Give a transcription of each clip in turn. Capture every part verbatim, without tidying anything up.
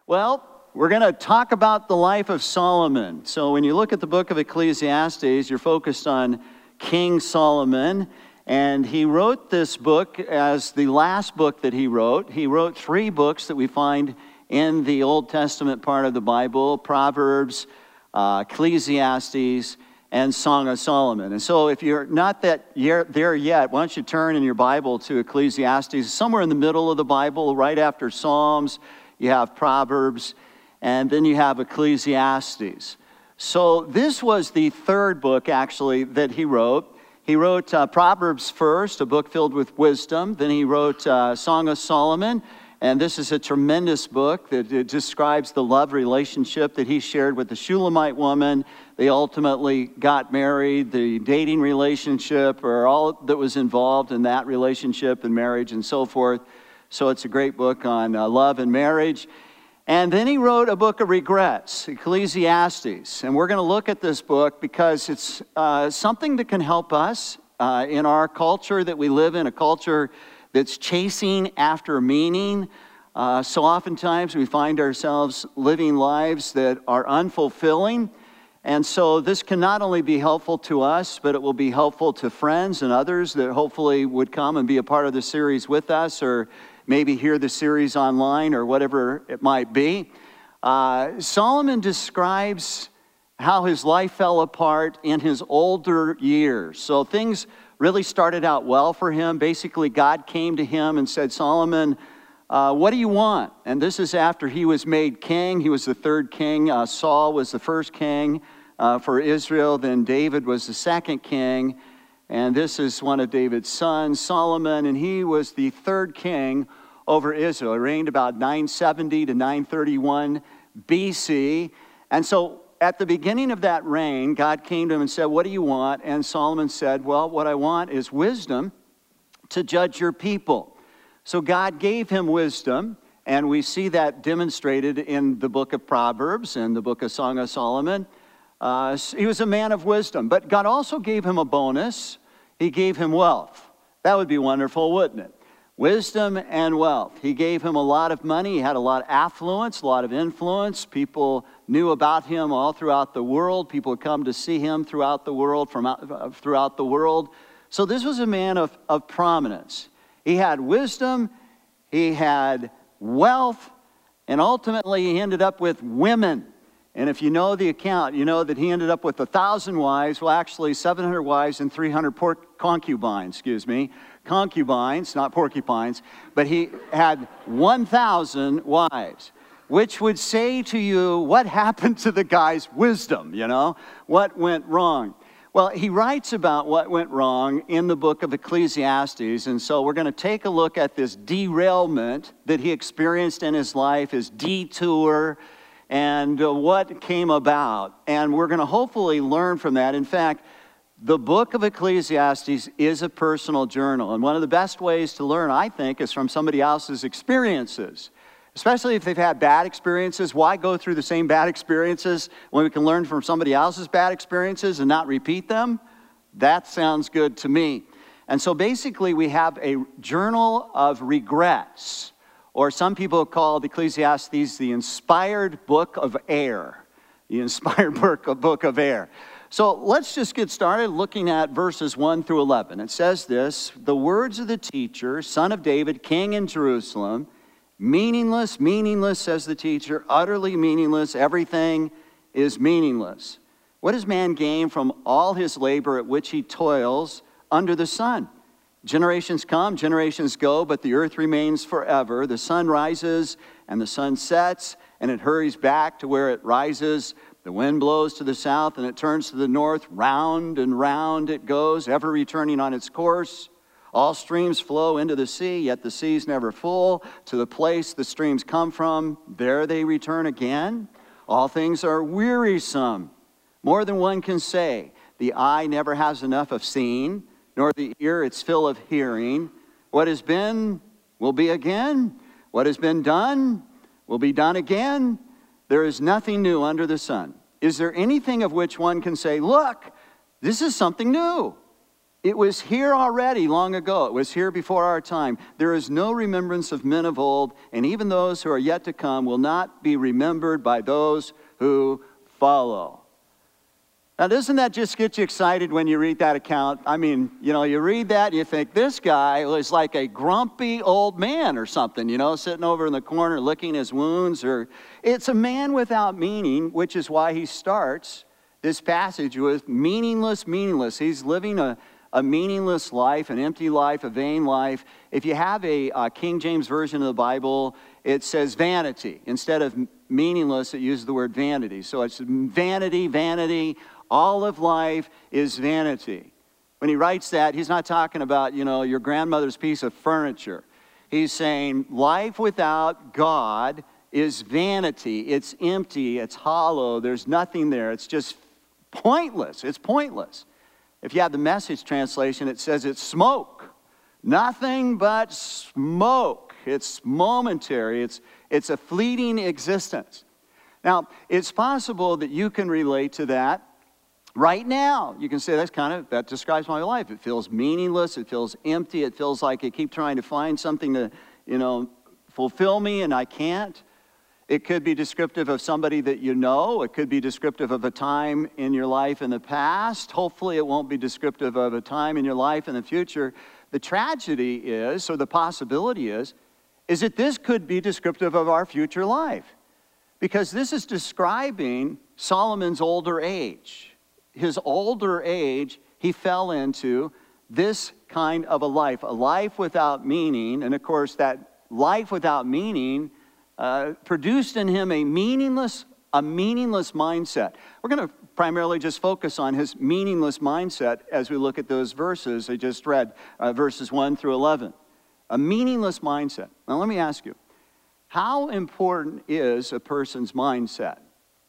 Well, we're going to talk about the life of Solomon. So when you look at the book of Ecclesiastes, you're focused on King Solomon. And he wrote this book as the last book that he wrote. He wrote three books that we find in the Old Testament part of the Bible: Proverbs, uh, Ecclesiastes, and Song of Solomon. And so if you're not that there yet, why don't you turn in your Bible to Ecclesiastes. Somewhere in the middle of the Bible, right after Psalms, you have Proverbs, and then you have Ecclesiastes. So this was the third book, actually, that he wrote. He wrote uh, Proverbs first, a book filled with wisdom. Then he wrote uh, Song of Solomon, and this is a tremendous book that it describes the love relationship that he shared with the Shulamite woman. They ultimately got married, the dating relationship, or all that was involved in that relationship and marriage and so forth. So it's a great book on uh, love and marriage. And then he wrote a book of regrets, Ecclesiastes. And we're going to look at this book because it's uh, something that can help us uh, in our culture that we live in, a culture that's chasing after meaning. Uh, so oftentimes we find ourselves living lives that are unfulfilling. And so this can not only be helpful to us, but it will be helpful to friends and others that hopefully would come and be a part of the series with us, or maybe hear the series online or whatever it might be. Uh, Solomon describes how his life fell apart in his older years. So things really started out well for him. Basically, God came to him and said, Solomon, uh, what do you want? And this is after he was made king. He was the third king. Uh, Saul was the first king uh, for Israel. Then David was the second king. And this is one of David's sons, Solomon, and he was the third king over Israel. He reigned about nine seventy to nine thirty-one B C. And so at the beginning of that reign, God came to him and said, what do you want? And Solomon said, well, what I want is wisdom to judge your people. So God gave him wisdom, and we see that demonstrated in the book of Proverbs and the book of Song of Solomon. Uh, he was a man of wisdom, but God also gave him a bonus. He gave him wealth. That would be wonderful, wouldn't it? Wisdom and wealth. He gave him a lot of money. He had a lot of affluence, a lot of influence. People knew about him all throughout the world. People would come to see him throughout the world, from out, throughout the world. So this was a man of, of prominence. He had wisdom, he had wealth, and ultimately he ended up with women. And if you know the account, you know that he ended up with a thousand wives, well, actually seven hundred wives and three hundred concubines, excuse me. Concubines, not porcupines, but he had one thousand wives, which would say to you, what happened to the guy's wisdom, you know? What went wrong? Well, he writes about what went wrong in the book of Ecclesiastes, and so we're going to take a look at this derailment that he experienced in his life, his detour, and uh, what came about. And we're going to hopefully learn from that. In fact, the book of Ecclesiastes is a personal journal. And one of the best ways to learn, I think, is from somebody else's experiences. Especially if they've had bad experiences. Why go through the same bad experiences when we can learn from somebody else's bad experiences and not repeat them? That sounds good to me. And so basically we have a journal of regrets. Or some people call Ecclesiastes the inspired book of air. The inspired book of, book of air. So let's just get started looking at verses one through eleven. It says this, the words of the teacher, son of David, king in Jerusalem, meaningless, meaningless, says the teacher, utterly meaningless, everything is meaningless. What does man gain from all his labor at which he toils under the sun? Generations come, generations go, but the earth remains forever. The sun rises and the sun sets, and it hurries back to where it rises. The wind blows to the south and it turns to the north. Round and round it goes, ever returning on its course. All streams flow into the sea, yet the sea's never full. To the place the streams come from, there they return again. All things are wearisome, more than one can say. The eye never has enough of seeing, nor the ear its fill of hearing. What has been will be again. What has been done will be done again. There is nothing new under the sun. Is there anything of which one can say, look, this is something new? It was here already long ago. It was here before our time. There is no remembrance of men of old, and even those who are yet to come will not be remembered by those who follow. Now, doesn't that just get you excited when you read that account? I mean, you know, you read that and you think, this guy was like a grumpy old man or something, you know, sitting over in the corner licking his wounds. Or it's a man without meaning, which is why he starts this passage with meaningless, meaningless. He's living a, a meaningless life, an empty life, a vain life. If you have a, a King James Version of the Bible, it says vanity. Instead of meaningless, it uses the word vanity. So it's vanity, vanity. All of life is vanity. When he writes that, he's not talking about, you know, your grandmother's piece of furniture. He's saying life without God is vanity. It's empty. It's hollow. There's nothing there. It's just pointless. It's pointless. If you have the Message translation, it says it's smoke. Nothing but smoke. It's momentary. It's, it's a fleeting existence. Now, it's possible that you can relate to that. Right now, you can say that's kind of, that describes my life. It feels meaningless. It feels empty. It feels like I keep trying to find something to, you know, fulfill me and I can't. It could be descriptive of somebody that you know. It could be descriptive of a time in your life in the past. Hopefully, it won't be descriptive of a time in your life in the future. The tragedy is, or the possibility is, is that this could be descriptive of our future life. Because this is describing Solomon's older age. His older age, he fell into this kind of a life, a life without meaning. And of course, that life without meaning uh, produced in him a meaningless, a meaningless mindset. We're going to primarily just focus on his meaningless mindset as we look at those verses I just read, uh, verses one through eleven. A meaningless mindset. Now, let me ask you, how important is a person's mindset?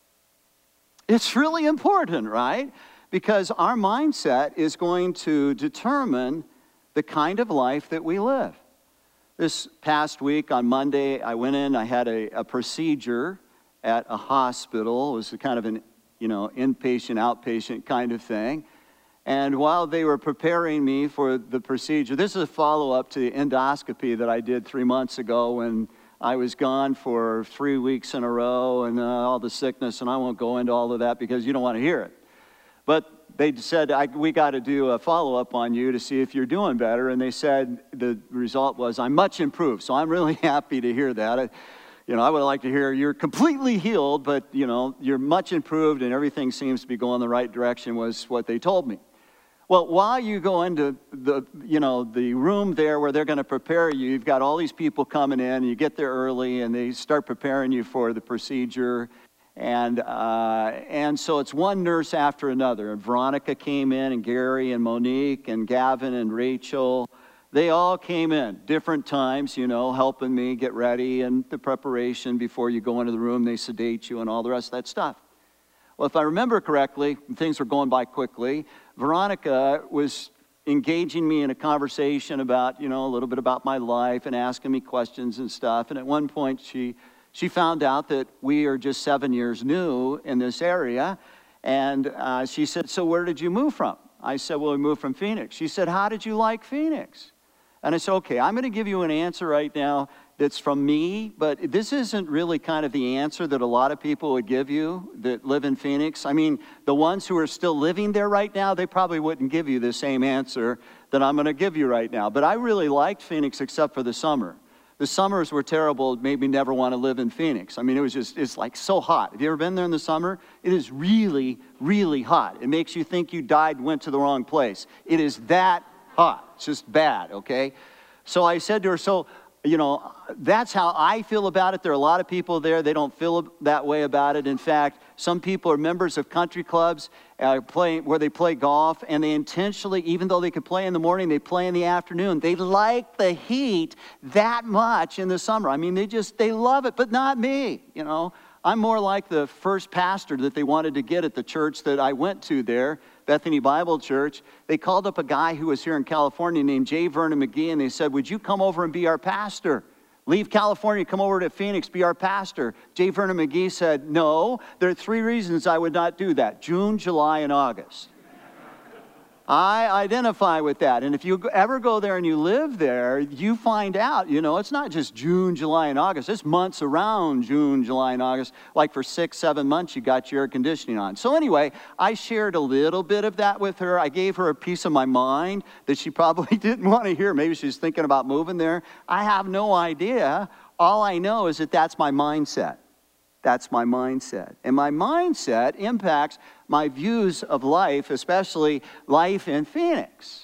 It's really important, right? Because our mindset is going to determine the kind of life that we live. This past week on Monday, I went in, I had a, a procedure at a hospital. It was a kind of an, you know, inpatient, outpatient kind of thing. And while they were preparing me for the procedure, this is a follow-up to the endoscopy that I did three months ago when I was gone for three weeks in a row and uh, all the sickness, and I won't go into all of that because you don't want to hear it. But they said, I, we got to do a follow-up on you to see if you're doing better, and they said the result was, I'm much improved. So I'm really happy to hear that. I, you know, I would like to hear you're completely healed, but, you know, you're much improved and everything seems to be going the right direction was what they told me. Well, while you go into the, you know, the room there where they're going to prepare you, you've got all these people coming in, and you get there early, and they start preparing you for the procedure. And uh, and so it's one nurse after another. And Veronica came in, and Gary, and Monique, and Gavin, and Rachel. They all came in, different times, you know, helping me get ready, and the preparation before you go into the room, they sedate you, and all the rest of that stuff. Well, if I remember correctly, things were going by quickly. Veronica was engaging me in a conversation about, you know, a little bit about my life and asking me questions and stuff. And at one point, she, she found out that we are just seven years new in this area. And uh, she said, so where did you move from? I said, well, we moved from Phoenix. She said, how did you like Phoenix? And I said, okay, I'm going to give you an answer right now that's from me, but this isn't really kind of the answer that a lot of people would give you that live in Phoenix. I mean, the ones who are still living there right now, they probably wouldn't give you the same answer that I'm going to give you right now. But I really liked Phoenix except for the summer. The summers were terrible. It made me never want to live in Phoenix. I mean, it was just, it's like so hot. Have you ever been there in the summer? It is really, really hot. It makes you think you died and went to the wrong place. It is that hot. It's just bad, okay? So I said to her, so, you know, that's how I feel about it. There are a lot of people there, they don't feel that way about it. In fact, some people are members of country clubs uh, play, where they play golf, and they intentionally, even though they could play in the morning, they play in the afternoon. They like the heat that much in the summer. I mean, they just, they love it, but not me, you know. I'm more like the first pastor that they wanted to get at the church that I went to there, Bethany Bible Church. They called up a guy who was here in California named J. Vernon McGee, and they said, would you come over and be our pastor? Leave California, come over to Phoenix, be our pastor. J. Vernon McGee said, no, there are three reasons I would not do that: June, July, and August. I identify with that. And if you ever go there and you live there, you find out, you know, it's not just June, July, and August. It's months around June, July, and August. Like for six, seven months, you got your air conditioning on. So anyway, I shared a little bit of that with her. I gave her a piece of my mind that she probably didn't want to hear. Maybe she's thinking about moving there. I have no idea. All I know is that that's my mindset. That's my mindset. And my mindset impacts my views of life, especially life in Phoenix.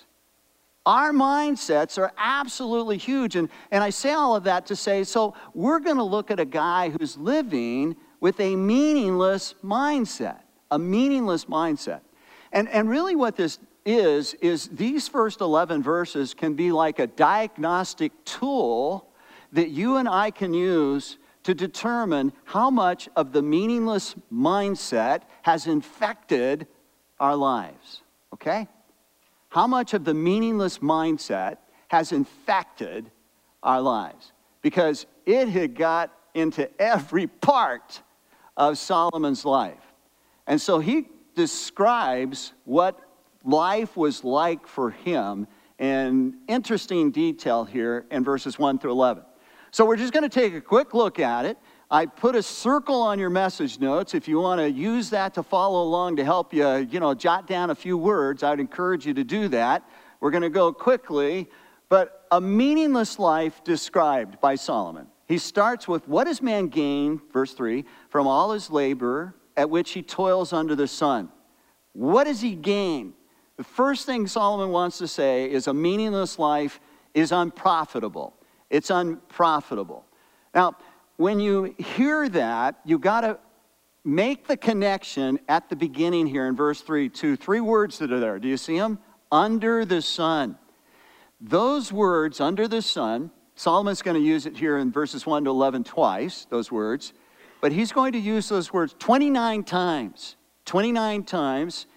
Our mindsets are absolutely huge. And, and I say all of that to say, so we're going to look at a guy who's living with a meaningless mindset, a meaningless mindset. And, and really what this is, is these first eleven verses can be like a diagnostic tool that you and I can use to determine how much of the meaningless mindset has infected our lives, okay? How much of the meaningless mindset has infected our lives? Because it had got into every part of Solomon's life. And so he describes what life was like for him in interesting detail here in verses one through eleven. So we're just going to take a quick look at it. I put a circle on your message notes. If you want to use that to follow along to help you, you know, jot down a few words, I'd encourage you to do that. We're going to go quickly. But a meaningless life described by Solomon. He starts with, what does man gain, verse three, from all his labor at which he toils under the sun? What does he gain? The first thing Solomon wants to say is a meaningless life is unprofitable. It's unprofitable. Now, when you hear that, you got to make the connection at the beginning here in verse three to three words that are there. Do you see them? Under the sun. Those words, under the sun, Solomon's going to use it here in verses one to eleven twice, those words. But he's going to use those words twenty-nine times. twenty-nine times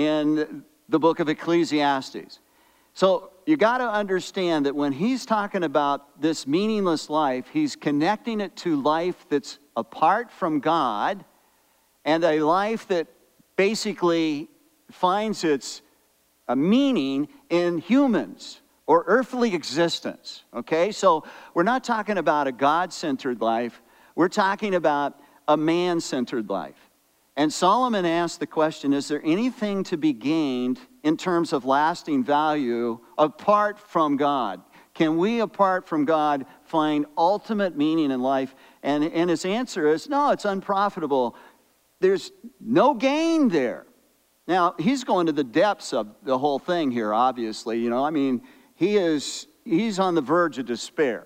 in the book of Ecclesiastes. So you got to understand that when he's talking about this meaningless life, he's connecting it to life that's apart from God and a life that basically finds its a meaning in humans or earthly existence, okay? So we're not talking about a God-centered life. We're talking about a man-centered life. And Solomon asked the question, is there anything to be gained in terms of lasting value apart from God? Can we, apart from God, find ultimate meaning in life? And, and his answer is, no, it's unprofitable. There's no gain there. Now, he's going to the depths of the whole thing here, obviously. You know, I mean, he is, he's on the verge of despair.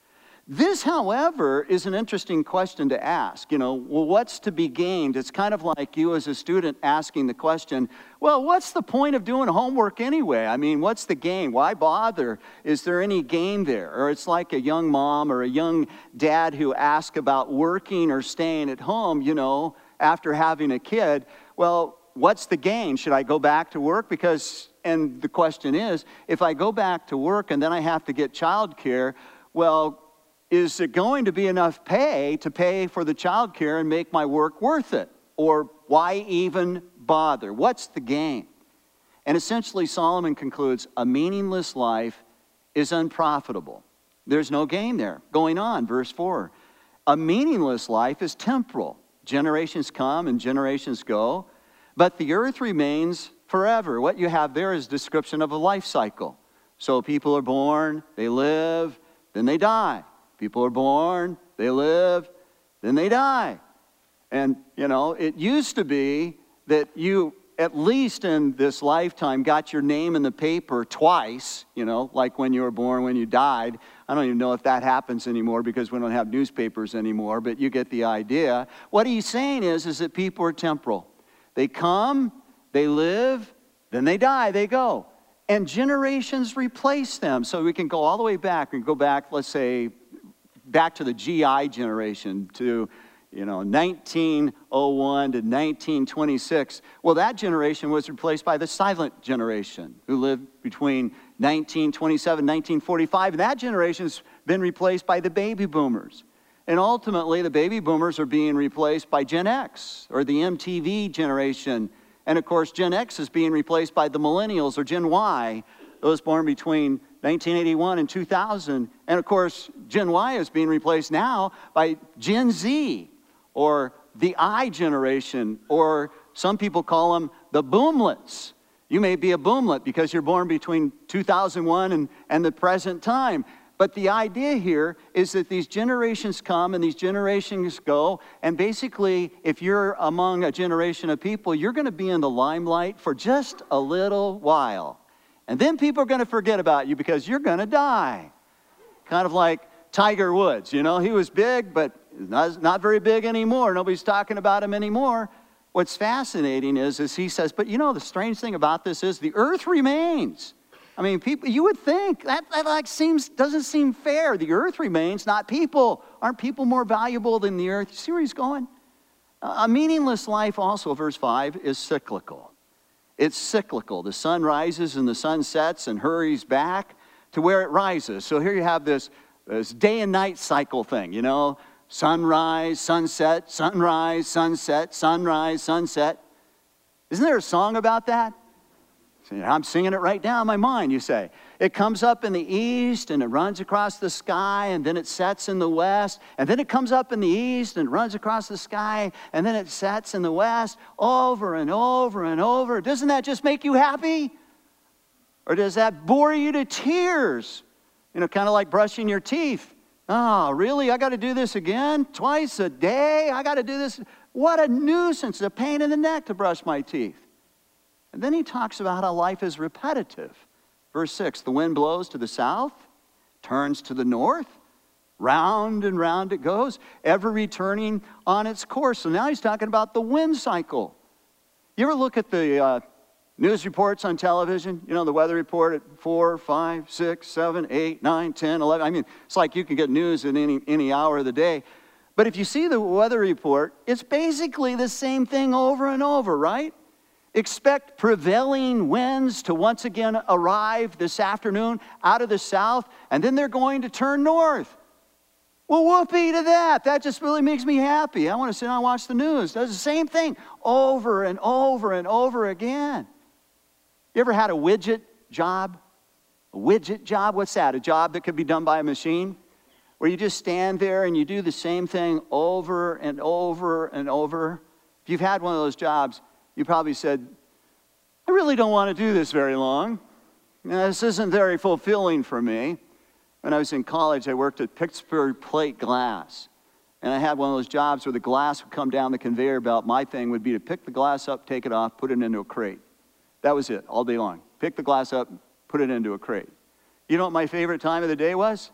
This, however, is an interesting question to ask. You know, well, what's to be gained? It's kind of like you as a student asking the question, well, what's the point of doing homework anyway? I mean, what's the gain? Why bother? Is there any gain there? Or it's like a young mom or a young dad who asks about working or staying at home, you know, after having a kid. Well, what's the gain? Should I go back to work? Because, and the question is, if I go back to work and then I have to get childcare, well, is it going to be enough pay to pay for the child care and make my work worth it? Or why even bother? What's the gain? And essentially, Solomon concludes, a meaningless life is unprofitable. There's no gain there. Going on, verse four. A meaningless life is temporal. Generations come and generations go, but the earth remains forever. What you have there is a description of a life cycle. So people are born, they live, then they die. People are born, they live, then they die. And, you know, it used to be that you, at least in this lifetime, got your name in the paper twice, you know, like when you were born, when you died. I don't even know if that happens anymore because we don't have newspapers anymore, but you get the idea. What he's saying is, is that people are temporal. They come, they live, then they die, they go. And generations replace them. So we can go all the way back. We can go back, let's say, back to the G I generation, to, you know, nineteen oh one to nineteen twenty-six. Well, that generation was replaced by the silent generation, who lived between nineteen twenty-seven and nineteen forty-five. And that generation's been replaced by the baby boomers. And ultimately, the baby boomers are being replaced by Gen X, or the M T V generation. And of course, Gen X is being replaced by the millennials, or Gen Y, those born between nineteen eighty-one and two thousand. And of course, Gen Y is being replaced now by Gen Z, or the I generation, or some people call them the boomlets. You may be a boomlet because you're born between two thousand one and, and the present time. But the idea here is that these generations come and these generations go, and basically, if you're among a generation of people, you're going to be in the limelight for just a little while. And then people are going to forget about you because you're going to die. Kind of like Tiger Woods, you know, he was big, but not, not very big anymore. Nobody's talking about him anymore. What's fascinating is, is he says, but you know, the strange thing about this is the earth remains. I mean, people, you would think that, that like seems, doesn't seem fair. The earth remains, not people. Aren't people more valuable than the earth? You see where he's going? A meaningless life also, verse five, is cyclical. It's cyclical. The sun rises and the sun sets and hurries back to where it rises. So here you have this, this day and night cycle thing, you know, sunrise, sunset, sunrise, sunset, sunrise, sunset. Isn't there a song about that? I'm singing it right now in my mind, you say. It comes up in the east and it runs across the sky, and then it sets in the west, and then it comes up in the east and runs across the sky, and then it sets in the west, over and over and over. Doesn't that just make you happy? Or does that bore you to tears? You know, kind of like brushing your teeth. Oh, really? I got to do this again? Twice a day? I got to do this? What a nuisance, a pain in the neck to brush my teeth. And then he talks about how life is repetitive. Verse six, the wind blows to the south, turns to the north, round and round it goes, ever returning on its course. So now he's talking about the wind cycle. You ever look at the uh, news reports on television? You know, the weather report at four, five, six, seven, eight, nine, ten, eleven. I mean, it's like you can get news at any, any hour of the day. But if you see the weather report, it's basically the same thing over and over, right? Expect prevailing winds to once again arrive this afternoon out of the south, and then they're going to turn north. Well, whoopee to that. That just really makes me happy. I want to sit down and watch the news. Does the same thing over and over and over again. You ever had a widget job? A widget job? What's that? A job that could be done by a machine? Where you just stand there and you do the same thing over and over and over. If you've had one of those jobs, you probably said, I really don't want to do this very long. You know, this isn't very fulfilling for me. When I was in college, I worked at Pittsburgh Plate Glass. And I had one of those jobs where the glass would come down the conveyor belt. My thing would be to pick the glass up, take it off, put it into a crate. That was it, all day long. Pick the glass up, put it into a crate. You know what my favorite time of the day was?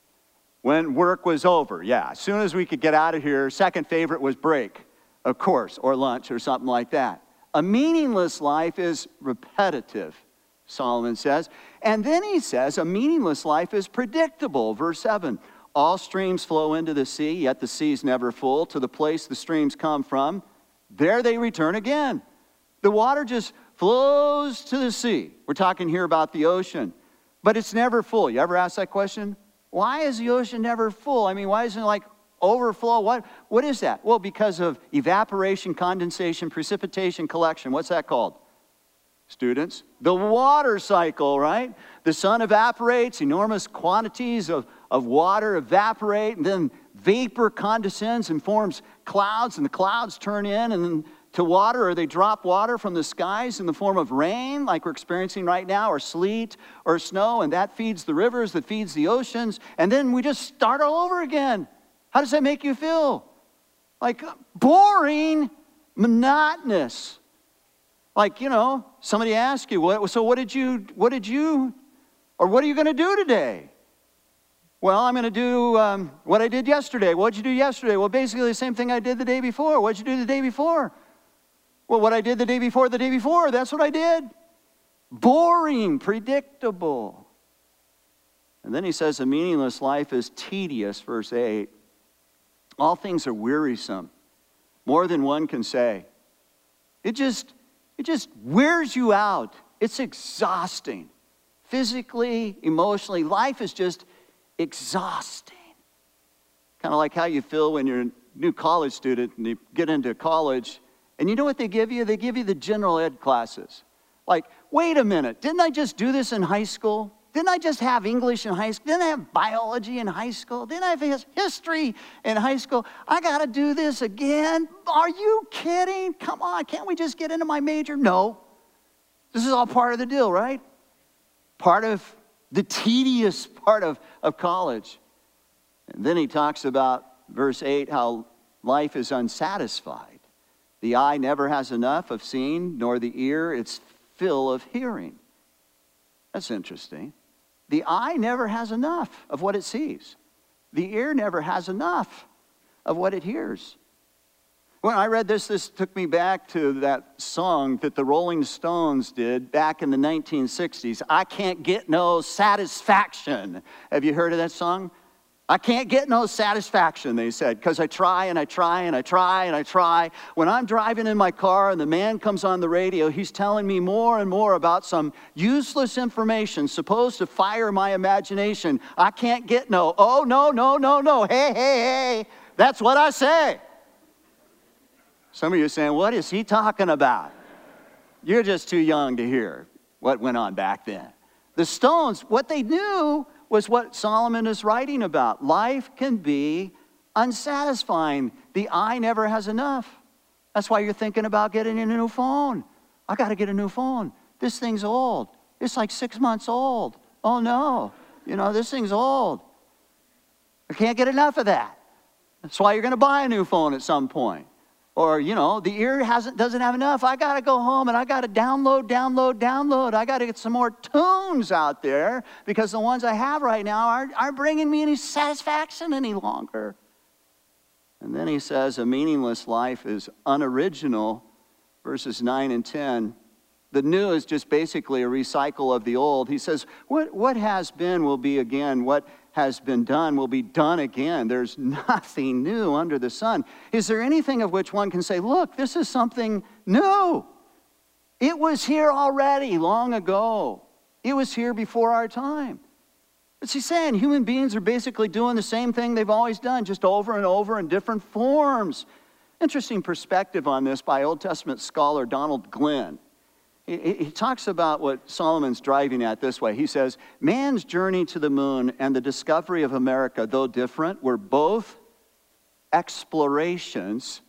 When work was over, yeah. As soon as we could get out of here, second favorite was break, of course, or lunch or something like that. A meaningless life is repetitive, Solomon says. And then he says a meaningless life is predictable. Verse seven, all streams flow into the sea, yet the sea is never full. To the place the streams come from, there they return again. The water just flows to the sea. We're talking here about the ocean, but it's never full. You ever ask that question? Why is the ocean never full? I mean, why isn't it like overflow? What, what is that? Well, because of evaporation, condensation, precipitation, collection. What's that called? Students? The water cycle, right? The sun evaporates, enormous quantities of, of water evaporate, and then vapor condescends and forms clouds, and the clouds turn in and then to water, or they drop water from the skies in the form of rain, like we're experiencing right now, or sleet, or snow, and that feeds the rivers, that feeds the oceans, and then we just start all over again. How does that make you feel? Like boring, monotonous. Like, you know, somebody asks you, what, so what did you, what did you, or what are you going to do today? Well, I'm going to do um, what I did yesterday. What did you do yesterday? Well, basically the same thing I did the day before. What did you do the day before? Well, what I did the day before the day before, that's what I did. Boring, predictable. And then he says a meaningless life is tedious, verse eight. All things are wearisome. More than one can say. It just, it just wears you out. It's exhausting. Physically, emotionally, life is just exhausting. Kind of like how you feel when you're a new college student and you get into college And you know what they give you? They give you the general ed classes. Like, wait a minute, didn't I just do this in high school? Didn't I just have English in high school? Didn't I have biology in high school? Didn't I have history in high school? I got to do this again? Are you kidding? Come on, can't we just get into my major? No. This is all part of the deal, right? Part of the tedious part of, of college. And then he talks about, verse eight, how life is unsatisfied. The eye never has enough of seeing, nor the ear its fill of hearing. That's interesting. The eye never has enough of what it sees. The ear never has enough of what it hears. When I read this, this took me back to that song that the Rolling Stones did back in the nineteen sixties. I can't get no satisfaction. Have you heard of that song? I can't get no satisfaction, they said, because I try and I try and I try and I try. When I'm driving in my car and the man comes on the radio, he's telling me more and more about some useless information supposed to fire my imagination. I can't get no, oh, no, no, no, no, hey, hey, hey. That's what I say. Some of you are saying, what is he talking about? You're just too young to hear what went on back then. The Stones, what they knew was what Solomon is writing about. Life can be unsatisfying. The eye never has enough. That's why you're thinking about getting a new phone. I got to get a new phone. This thing's old. It's like six months old. Oh no, you know, this thing's old. I can't get enough of that. That's why you're going to buy a new phone at some point. Or, you know, the ear hasn't, doesn't have enough. I got to go home and I got to download, download, download. I got to get some more tunes out there because the ones I have right now aren't, aren't bringing me any satisfaction any longer. And then he says a meaningless life is unoriginal, verses nine and ten. The new is just basically a recycle of the old. He says, what, what has been will be again. What has been done will be done again. There's nothing new under the sun. Is there anything of which one can say, look, this is something new? It was here already long ago. It was here before our time. What's he saying? Human beings are basically doing the same thing they've always done, just over and over in different forms. Interesting perspective on this by Old Testament scholar Donald Glenn. He talks about what Solomon's driving at this way. He says, man's journey to the moon and the discovery of America, though different, were both explorations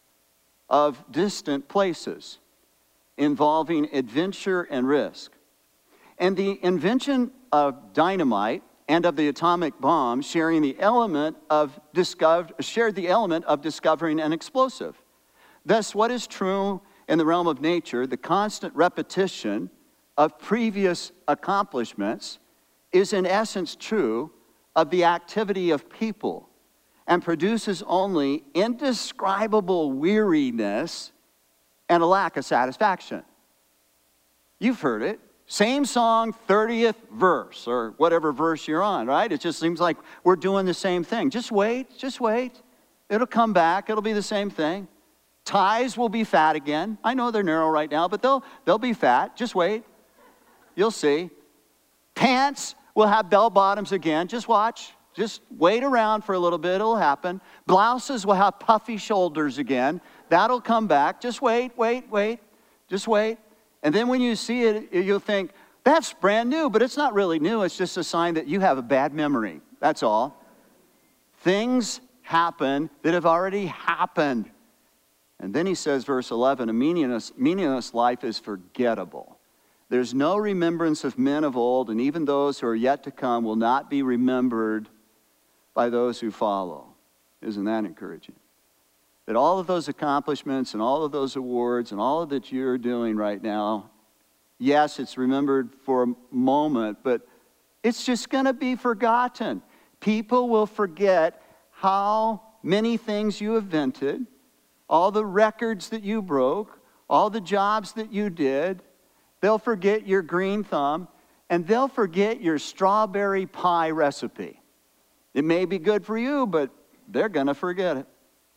of distant places involving adventure and risk. And the invention of dynamite and of the atomic bomb sharing the element of discover, shared the element of discovering an explosive. Thus, what is true in the realm of nature, the constant repetition of previous accomplishments is in essence true of the activity of people and produces only indescribable weariness and a lack of satisfaction. You've heard it. Same song, thirtieth verse, or whatever verse you're on, right? It just seems like we're doing the same thing. Just wait, just wait. It'll come back. It'll be the same thing. Ties will be fat again. I know they're narrow right now, but they'll, they'll be fat. Just wait. You'll see. Pants will have bell bottoms again. Just watch. Just wait around for a little bit. It'll happen. Blouses will have puffy shoulders again. That'll come back. Just wait, wait, wait. Just wait. And then when you see it, you'll think, that's brand new, but it's not really new. It's just a sign that you have a bad memory. That's all. Things happen that have already happened. And then he says, verse eleven, a meaningless, meaningless life is forgettable. There's no remembrance of men of old, and even those who are yet to come will not be remembered by those who follow. Isn't that encouraging? That all of those accomplishments and all of those awards and all of that you're doing right now, yes, it's remembered for a moment, but it's just going to be forgotten. People will forget how many things you invented, all the records that you broke, all the jobs that you did. They'll forget your green thumb, and they'll forget your strawberry pie recipe. It may be good for you, but they're going to forget it.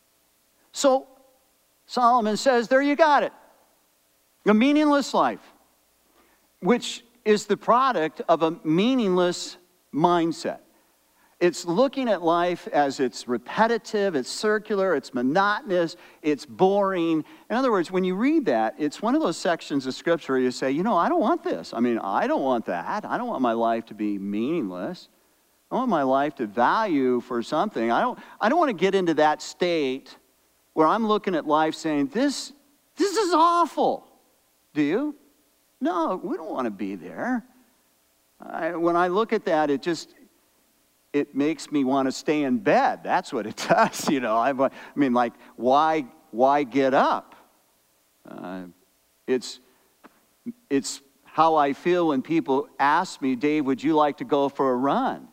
So Solomon says, there you got it. A meaningless life, which is the product of a meaningless mindset. It's looking at life as it's repetitive, it's circular, it's monotonous, it's boring. In other words, when you read that, it's one of those sections of Scripture where you say, you know, I don't want this. I mean, I don't want that. I don't want my life to be meaningless. I want my life to value for something. I don't, I don't want to get into that state where I'm looking at life saying, this, this is awful. Do you? No, we don't want to be there. I, when I look at that, it just... it makes me want to stay in bed. That's what it does, you know. I, I mean, like, why, why get up? Uh, it's, it's how I feel when people ask me, Dave, would you like to go for a run?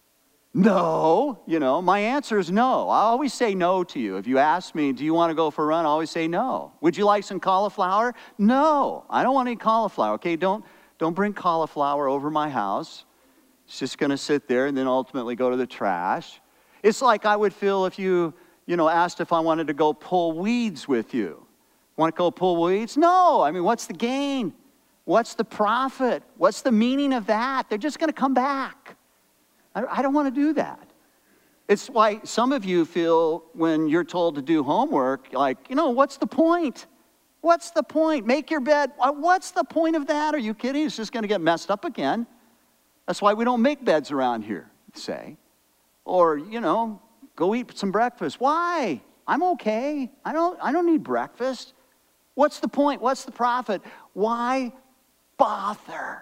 No, you know, my answer is no. I always say no to you. If you ask me, do you want to go for a run? I always say no. Would you like some cauliflower? No, I don't want any cauliflower. Okay, don't, don't bring cauliflower over my house. It's just going to sit there and then ultimately go to the trash. It's like I would feel if you, you know, asked if I wanted to go pull weeds with you. Want to go pull weeds? No. I mean, what's the gain? What's the profit? What's the meaning of that? They're just going to come back. I, I don't want to do that. It's why some of you feel when you're told to do homework, like, you know, what's the point? What's the point? Make your bed. What's the point of that? Are you kidding? It's just going to get messed up again. That's why we don't make beds around here, say. Or, you know, go eat some breakfast. Why? I'm okay. I don't, I don't need breakfast. What's the point? What's the profit? Why bother?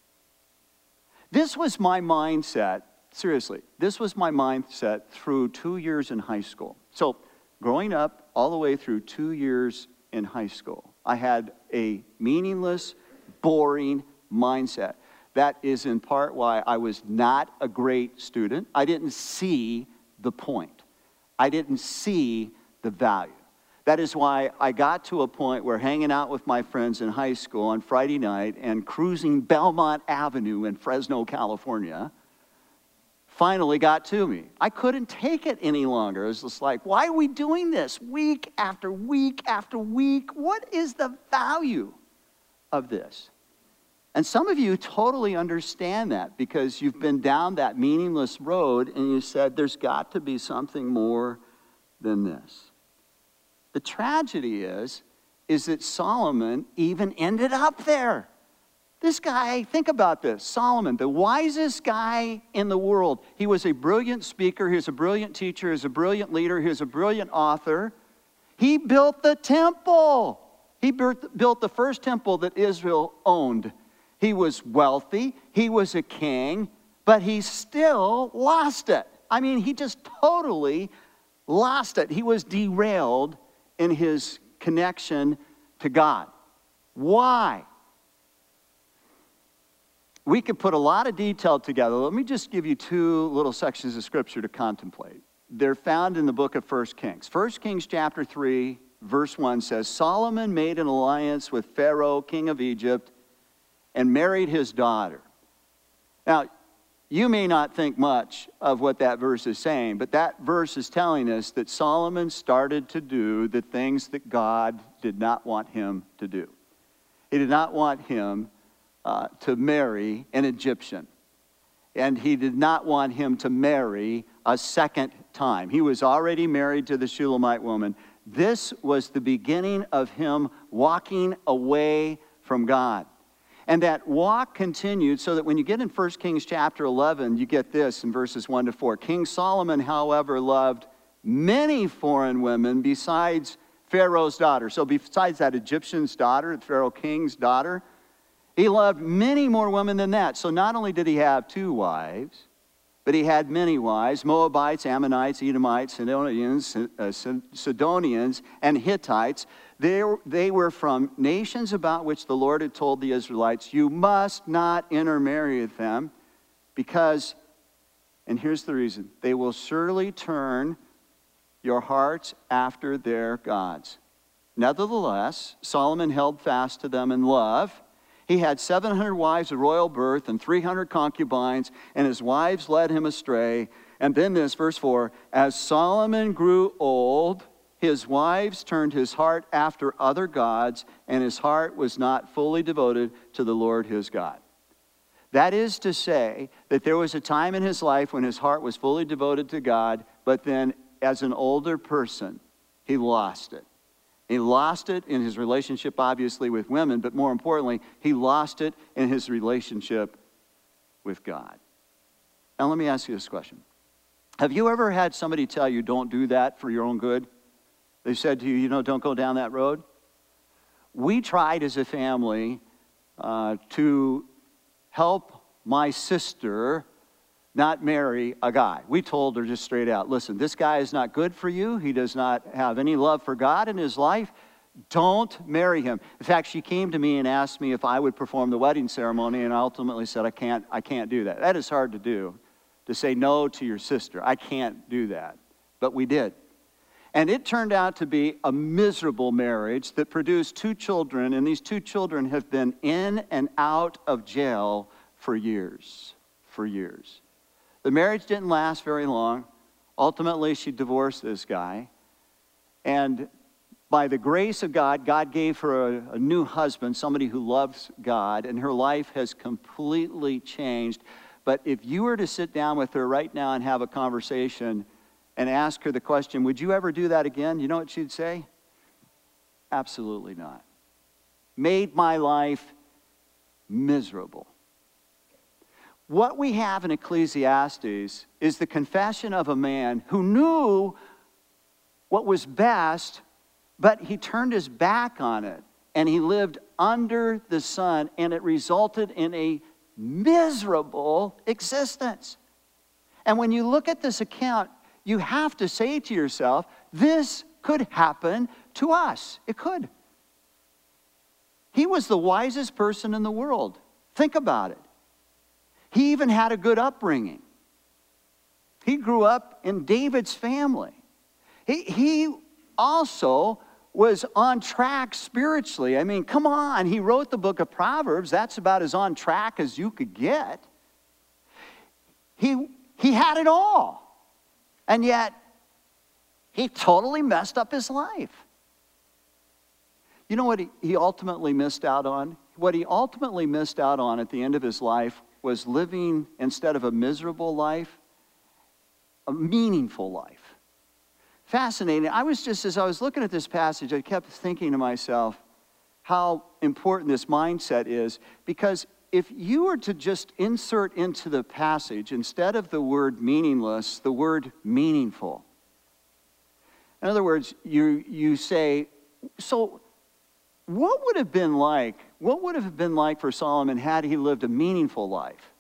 This was my mindset, seriously, this was my mindset through two years in high school. So growing up all the way through two years in high school, I had a meaningless, boring mindset. That is in part why I was not a great student. I didn't see the point. I didn't see the value. That is why I got to a point where hanging out with my friends in high school on Friday night and cruising Belmont Avenue in Fresno, California, finally got to me. I couldn't take it any longer. It was just like, why are we doing this week after week after week? What is the value of this? And some of you totally understand that because you've been down that meaningless road and you said, there's got to be something more than this. The tragedy is, is that Solomon even ended up there. This guy, think about this, Solomon, the wisest guy in the world. He was a brilliant speaker, he was a brilliant teacher, he was a brilliant leader, he was a brilliant author. He built the temple. He built the first temple that Israel owned. He was wealthy, he was a king, but he still lost it. I mean, he just totally lost it. He was derailed in his connection to God. Why? We could put a lot of detail together. Let me just give you two little sections of Scripture to contemplate. They're found in the book of First Kings. First Kings chapter three, verse one says, Solomon made an alliance with Pharaoh, king of Egypt, and married his daughter. Now, you may not think much of what that verse is saying, but that verse is telling us that Solomon started to do the things that God did not want him to do. He did not want him uh, to marry an Egyptian. And he did not want him to marry a second time. He was already married to the Shulamite woman. This was the beginning of him walking away from God. And that walk continued so that when you get in First Kings chapter eleven, you get this in verses one to four. King Solomon, however, loved many foreign women besides Pharaoh's daughter. So besides that Egyptian's daughter, the Pharaoh king's daughter, he loved many more women than that. So not only did he have two wives, but he had many wives, Moabites, Ammonites, Edomites, Sidonians, uh, Sidonians, and Hittites. They, they were from nations about which the Lord had told the Israelites, you must not intermarry with them because, and here's the reason, they will surely turn your hearts after their gods. Nevertheless, Solomon held fast to them in love. He had seven hundred wives of royal birth and three hundred concubines, and his wives led him astray. And then this, verse four, as Solomon grew old, his wives turned his heart after other gods, and his heart was not fully devoted to the Lord his God. That is to say that there was a time in his life when his heart was fully devoted to God, but then as an older person, he lost it. He lost it in his relationship, obviously, with women, but more importantly, he lost it in his relationship with God. Now, let me ask you this question. Have you ever had somebody tell you, don't do that for your own good? They said to you, you know, don't go down that road? We tried as a family uh, to help my sister not marry a guy. We told her just straight out, listen, this guy is not good for you. He does not have any love for God in his life. Don't marry him. In fact, she came to me and asked me if I would perform the wedding ceremony, and I ultimately said, I can't, I can't do that. That is hard to do, to say no to your sister. I can't do that. But we did. And it turned out to be a miserable marriage that produced two children, and these two children have been in and out of jail for years, for years. The marriage didn't last very long. Ultimately, she divorced this guy. And by the grace of God, God gave her a, a new husband, somebody who loves God, and her life has completely changed. But if you were to sit down with her right now and have a conversation and ask her the question, would you ever do that again? You know what she'd say? Absolutely not. Made my life miserable. What we have in Ecclesiastes is the confession of a man who knew what was best, but he turned his back on it, and he lived under the sun, and it resulted in a miserable existence. And when you look at this account, you have to say to yourself, this could happen to us. It could. He was the wisest person in the world. Think about it. He even had a good upbringing. He grew up in David's family. He, he also was on track spiritually. I mean, come on. He wrote the book of Proverbs. That's about as on track as you could get. He, he had it all. And yet, he totally messed up his life. You know what he, he ultimately missed out on? What he ultimately missed out on at the end of his life was living, instead of a miserable life, a meaningful life. Fascinating. I was just, as I was looking at this passage, I kept thinking to myself how important this mindset is, because if you were to just insert into the passage, instead of the word meaningless, the word meaningful. In other words, you, you say, so what would have been like, what would have been like for Solomon had he lived a meaningful life?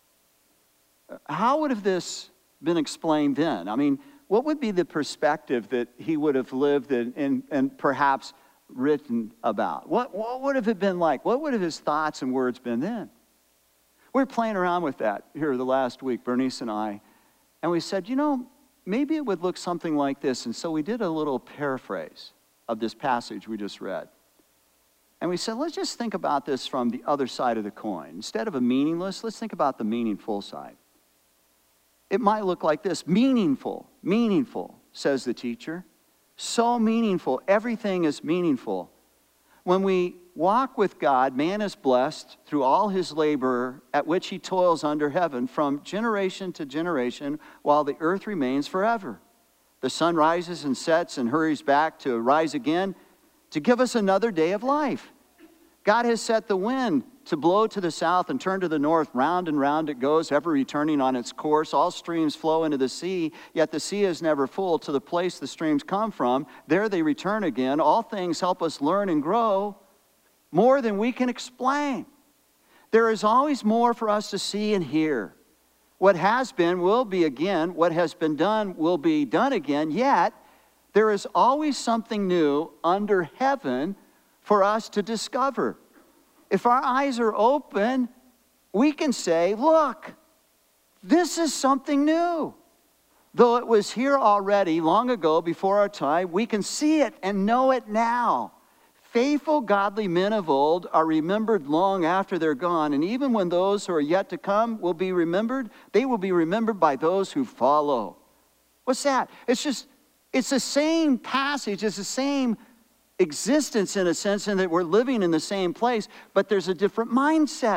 How would have this been explained then? I mean, what would be the perspective that he would have lived in, and, and perhaps written about? What, what would have it been like? What would have his thoughts and words been then? We were playing around with that here the last week, Bernice and I, and we said, you know, maybe it would look something like this. And so we did a little paraphrase of this passage we just read. And we said, let's just think about this from the other side of the coin. Instead of a meaningless, let's think about the meaningful side. It might look like this: meaningful, meaningful, says the teacher. So meaningful, everything is meaningful. When we walk with God, man is blessed through all his labor at which he toils under heaven from generation to generation while the earth remains forever. The sun rises and sets and hurries back to rise again to give us another day of life. God has set the wind to blow to the south and turn to the north. Round and round it goes, ever returning on its course. All streams flow into the sea, yet the sea is never full. To the place the streams come from, there they return again. All things help us learn and grow more than we can explain. There is always more for us to see and hear. What has been will be again. What has been done will be done again. Yet, there is always something new under heaven for us to discover. If our eyes are open, we can say, look, this is something new. Though it was here already long ago before our time, we can see it and know it now. Faithful, godly men of old are remembered long after they're gone. And even when those who are yet to come will be remembered, they will be remembered by those who follow. What's that? It's just, it's the same passage. It's the same existence in a sense, in that we're living in the same place, but there's a different mindset.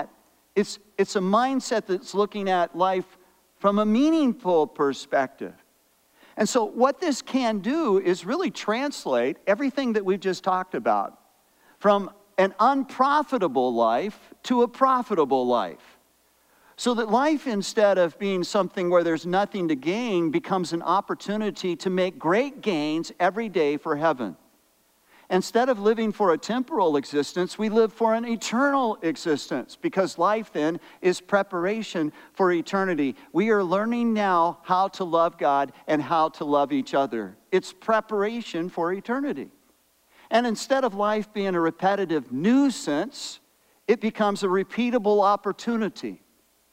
It's, it's a mindset that's looking at life from a meaningful perspective. And so what this can do is really translate everything that we've just talked about from an unprofitable life to a profitable life. So that life, instead of being something where there's nothing to gain, becomes an opportunity to make great gains every day for heaven. Instead of living for a temporal existence, we live for an eternal existence, because life then is preparation for eternity. We are learning now how to love God and how to love each other. It's preparation for eternity. And instead of life being a repetitive nuisance, it becomes a repeatable opportunity.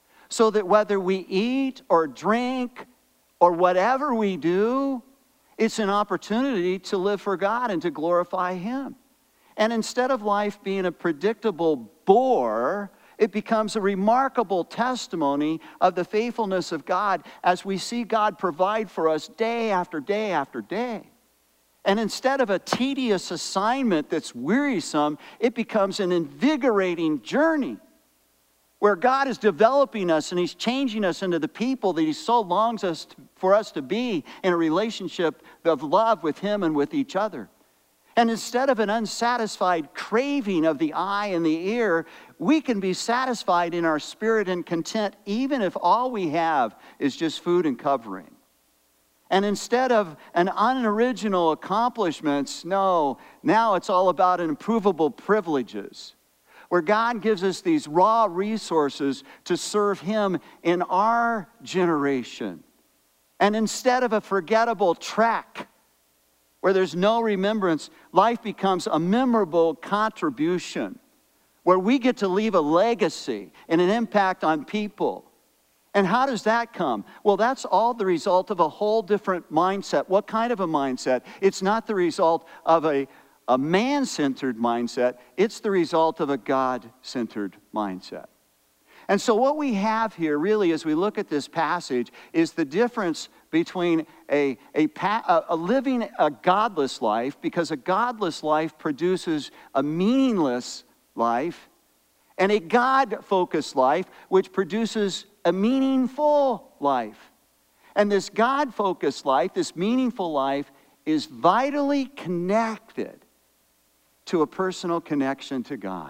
So that whether we eat or drink or whatever we do, it's an opportunity to live for God and to glorify Him. And instead of life being a predictable bore, it becomes a remarkable testimony of the faithfulness of God as we see God provide for us day after day after day. And instead of a tedious assignment that's wearisome, it becomes an invigorating journey where God is developing us and He's changing us into the people that He so longs us to, for us to be in a relationship of love with Him and with each other. And instead of an unsatisfied craving of the eye and the ear, we can be satisfied in our spirit and content even if all we have is just food and covering. And instead of an unoriginal accomplishments, no, now it's all about improvable privileges, where God gives us these raw resources to serve Him in our generation. And instead of a forgettable track where there's no remembrance, life becomes a memorable contribution where we get to leave a legacy and an impact on people. And how does that come? Well, that's all the result of a whole different mindset. What kind of a mindset? It's not the result of a A man-centered mindset, it's the result of a God-centered mindset. And so what we have here really as we look at this passage is the difference between a, a, a living a godless life, because a godless life produces a meaningless life, and a God-focused life which produces a meaningful life. And this God-focused life, this meaningful life, is vitally connected to a personal connection to God.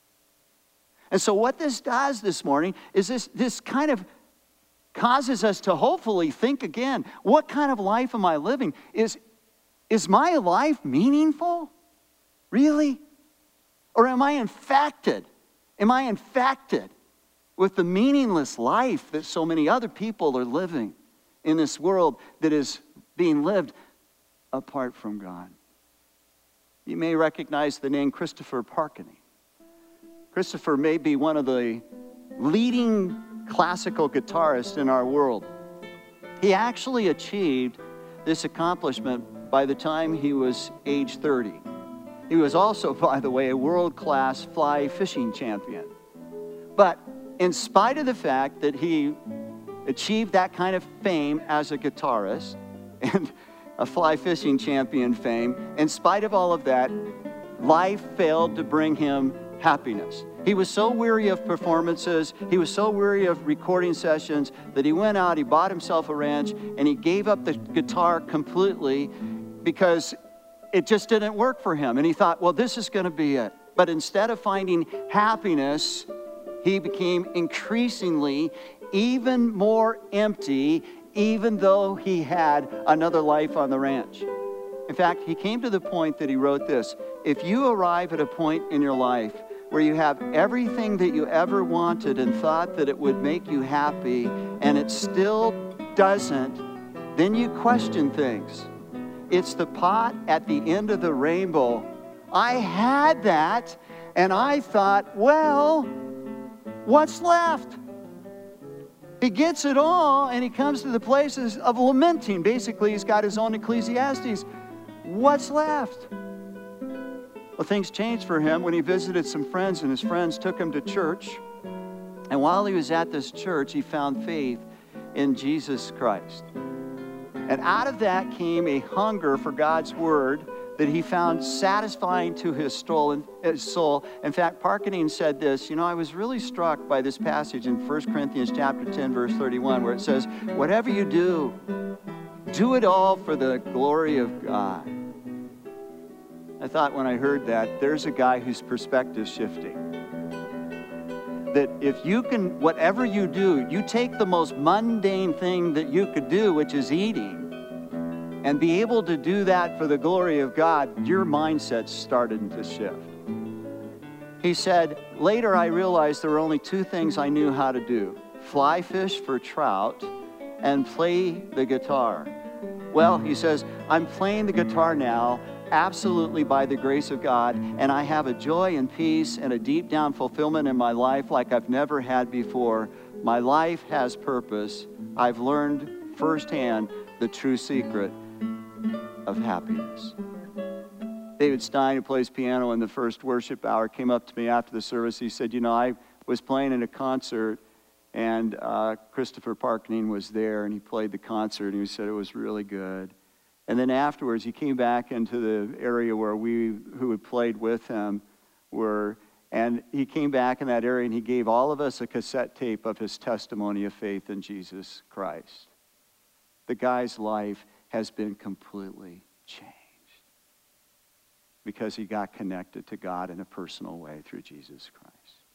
And so what this does this morning is this, this kind of causes us to hopefully think again, what kind of life am I living? Is, is my life meaningful? Really? Or am I infected? Am I infected with the meaningless life that so many other people are living in this world that is being lived apart from God? You may recognize the name Christopher Parkeny. Christopher may be one of the leading classical guitarists in our world. He actually achieved this accomplishment by the time he was age thirty. He was also, by the way, a world-class fly fishing champion. But in spite of the fact that he achieved that kind of fame as a guitarist, and a fly fishing champion fame, in spite of all of that, life failed to bring him happiness. He was so weary of performances, he was so weary of recording sessions that he went out, he bought himself a ranch, and he gave up the guitar completely because it just didn't work for him. And he thought, well, this is going to be it. But instead of finding happiness, he became increasingly even more empty, even though he had another life on the ranch. In fact, he came to the point that he wrote this: if you arrive at a point in your life where you have everything that you ever wanted and thought that it would make you happy, and it still doesn't, then you question things. It's the pot at the end of the rainbow. I had that, and I thought, well, what's left? He gets it all, and he comes to the places of lamenting. Basically, he's got his own Ecclesiastes. What's left? Well, things changed for him when he visited some friends, and his friends took him to church. And while he was at this church, he found faith in Jesus Christ. And out of that came a hunger for God's word that he found satisfying to his soul. His soul. In fact, Parkinine said this, you know, I was really struck by this passage in First Corinthians chapter ten, verse thirty-one, where it says, whatever you do, do it all for the glory of God. I thought when I heard that, there's a guy whose perspective is shifting. That if you can, whatever you do, you take the most mundane thing that you could do, which is eating, and be able to do that for the glory of God, your mindset's started to shift. He said, later I realized there were only two things I knew how to do: fly fish for trout and play the guitar. Well, he says, I'm playing the guitar now, absolutely by the grace of God, and I have a joy and peace and a deep down fulfillment in my life like I've never had before. My life has purpose. I've learned firsthand the true secret of happiness. David Stein, who plays piano in the first worship hour, came up to me after the service. He said, you know, I was playing in a concert, and uh, Christopher Parkinine was there, and he played the concert, and he said it was really good. And then afterwards, he came back into the area where we, who had played with him, were, and he came back in that area, and he gave all of us a cassette tape of his testimony of faith in Jesus Christ. The guy's life has been completely changed because he got connected to God in a personal way through Jesus Christ.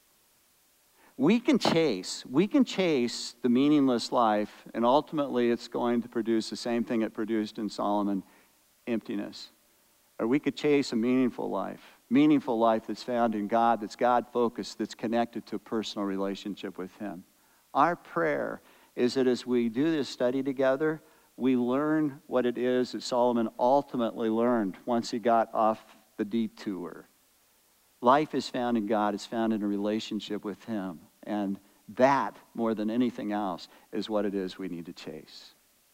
We can chase, we can chase the meaningless life, and ultimately it's going to produce the same thing it produced in Solomon, emptiness. Or we could chase a meaningful life, meaningful life that's found in God, that's God-focused, that's connected to a personal relationship with Him. Our prayer is that as we do this study together, we learn what it is that Solomon ultimately learned once he got off the detour. Life is found in God. It's found in a relationship with Him. And that, more than anything else, is what it is we need to chase.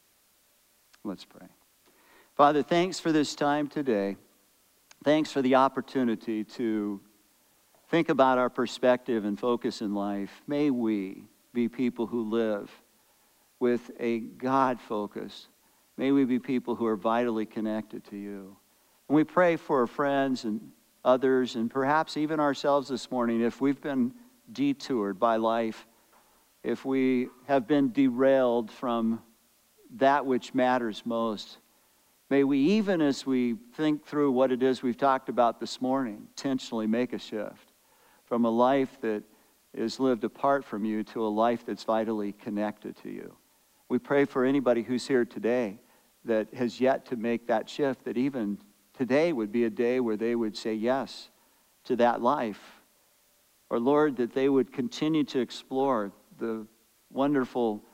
Let's pray. Father, thanks for this time today. Thanks for the opportunity to think about our perspective and focus in life. May we be people who live with a God focus. May we be people who are vitally connected to You. And we pray for our friends and others, and perhaps even ourselves this morning, if we've been detoured by life, if we have been derailed from that which matters most. May we, even as we think through what it is we've talked about this morning, intentionally make a shift from a life that is lived apart from You to a life that's vitally connected to You. We pray for anybody who's here today that has yet to make that shift, that even today would be a day where they would say yes to that life. Or Lord, that they would continue to explore the wonderful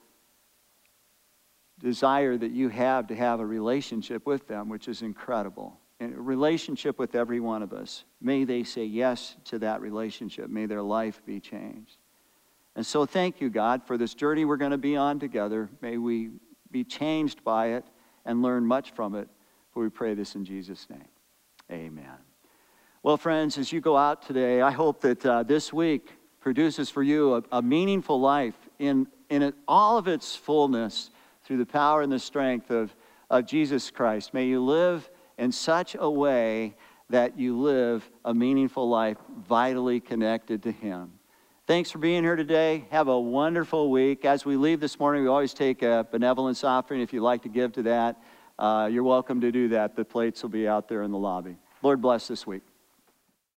desire that You have to have a relationship with them, which is incredible. And a relationship with every one of us. May they say yes to that relationship. May their life be changed. And so thank You, God, for this journey we're going to be on together. May we be changed by it and learn much from it. For we pray this in Jesus' name. Amen. Well, friends, as you go out today, I hope that uh, this week produces for you a, a meaningful life in, in it, all of its fullness through the power and the strength of, of Jesus Christ. May you live in such a way that you live a meaningful life vitally connected to Him. Thanks for being here today. Have a wonderful week. As we leave this morning, we always take a benevolence offering. If you'd like to give to that, uh, you're welcome to do that. The plates will be out there in the lobby. Lord bless this week.